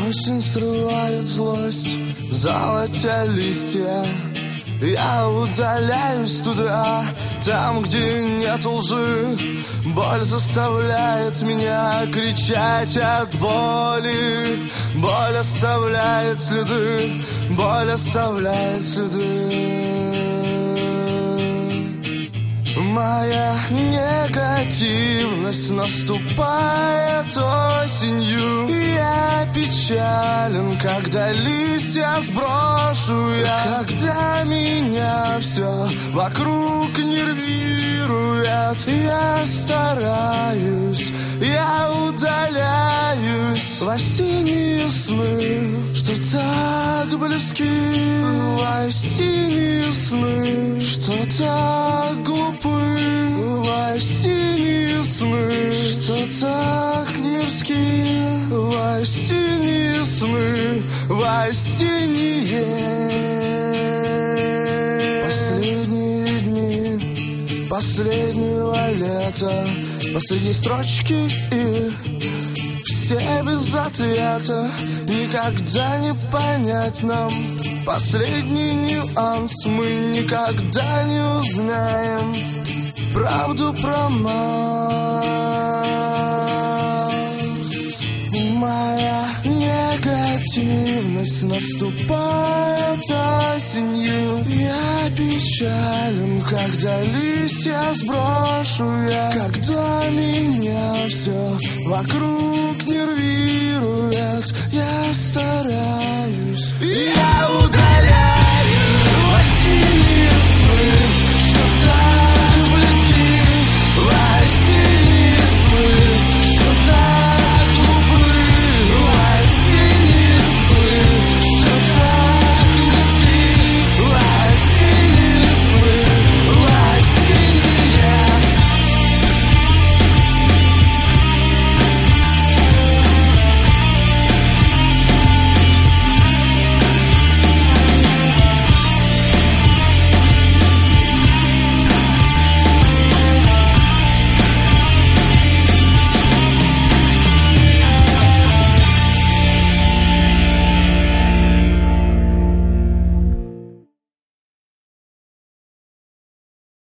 Осень срывает злость, золотя листья. Я удаляюсь туда, там, где нет лжи. Боль заставляет меня кричать от боли. Боль оставляет следы, боль оставляет следы. Моя негативность наступает осенью. Я печален, когда листья сброшу я. Когда меня все вокруг нервирует, я стараюсь, я удаляюсь в осенние сны, что так близки. В осенние сны, что так глупы. В осенние сны, что так мирски. В осенние сны, в осенние. Последние дни последнего лета, последние строчки и все без ответа. Никогда не понять нам последний нюанс. Мы никогда не узнаем правду про Марс. Моя негативность наступает осенью. Я печален, когда листья сброшу я. Когда меня все вокруг нервирует,